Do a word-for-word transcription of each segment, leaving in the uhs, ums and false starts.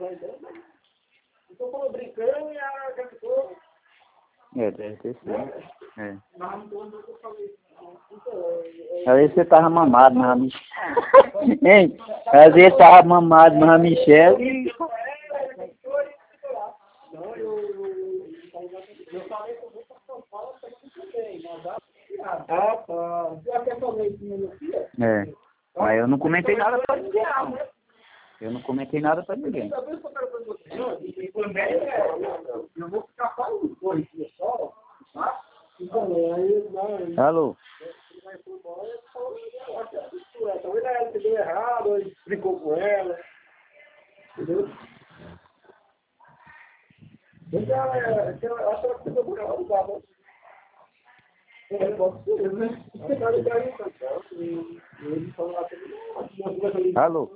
Então, falou brincando e a captou. É, deve ter sido. É. Às vezes você tava mamado, mas a Michelle. Hein? Às vezes tava mamado, mas a Michelle. Não, eu. Eu falei que eu vou pra São Paulo pra aqui também, mas dá pra Ah, tá. Você já quer fazer isso, meu filho? É. Mas eu não comentei nada pra ninguém, não. Eu não comentei nada pra ninguém. Eu vou ficar falando dois dias só, tá? Então, aí, Alô? talvez ela entendeu errado, ele brincou com ela, entendeu? Então, ela, eu acho que ela ficou por ela, tá bom? É, pode ser, né? Você tá ligado aí, então, e eles falam lá também, Alô?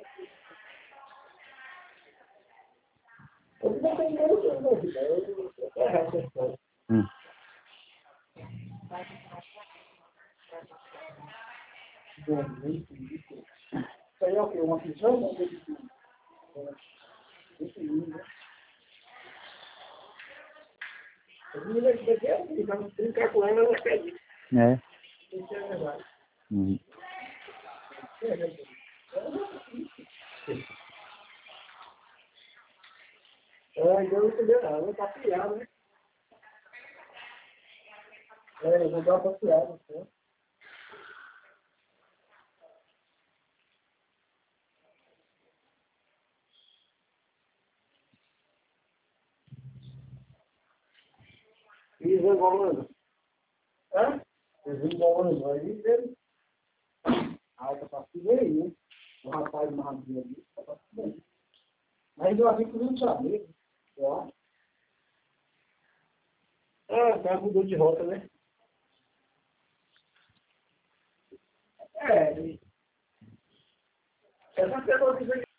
eu não tenho nada na vida, eu é reto, então. Hum. Isso aí é o quê? Uma prisão? Isso aí, né? As meninas que daqui é assim, vamos brincar com ela, ela quer ir. É. Isso é verdade. Uhum. É verdade. É, ainda não entendeu nada, ela tá piada, né? É, eu vou dar uma passeada, né? E Zangolano? Hã? Zangolano, aí ele... Ah, tá passando aí, né? O rapaz marradinho ali, tá passando aí. Mas eu aqui pro Rio de Janeiro, eu acho. Ah, o cara mudou de rota, né? É, essa pessoa que